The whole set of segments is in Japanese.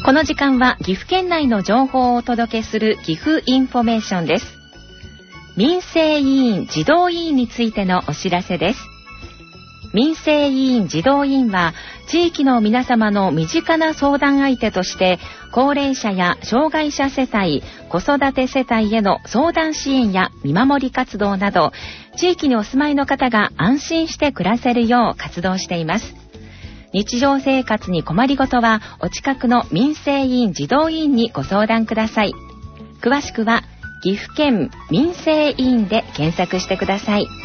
この時間は岐阜県内の情報をお届けする岐阜インフォメーションです。民生委員児童委員についてのお知らせです。民生委員児童委員は地域の皆様の身近な相談相手として高齢者や障害者世帯、子育て世帯への相談支援や見守り活動など地域にお住まいの方が安心して暮らせるよう活動しています。日常生活に困りごとはお近くの民生委員児童委員にご相談ください。詳しくは岐阜県民生委員で検索してください。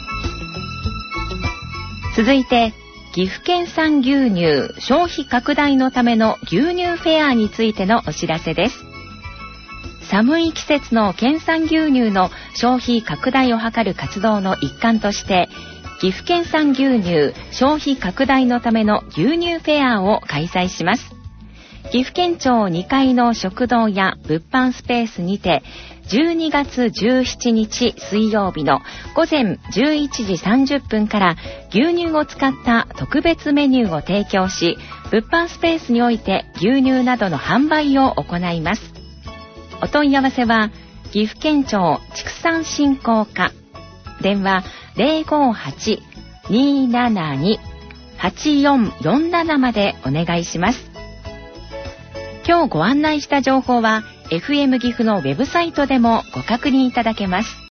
続いて岐阜県産牛乳消費拡大のための牛乳フェアについてのお知らせです。寒い季節の県産牛乳の消費拡大を図る活動の一環として岐阜県産牛乳消費拡大のための牛乳フェアを開催します。岐阜県庁2階の食堂や物販スペースにて12月17日水曜日の午前11時30分から牛乳を使った特別メニューを提供し、物販スペースにおいて牛乳などの販売を行います。お問い合わせは岐阜県庁畜産振興課電話 058-272-8447 までお願いします。今日ご案内した情報は FM 岐阜のウェブサイトでもご確認いただけます。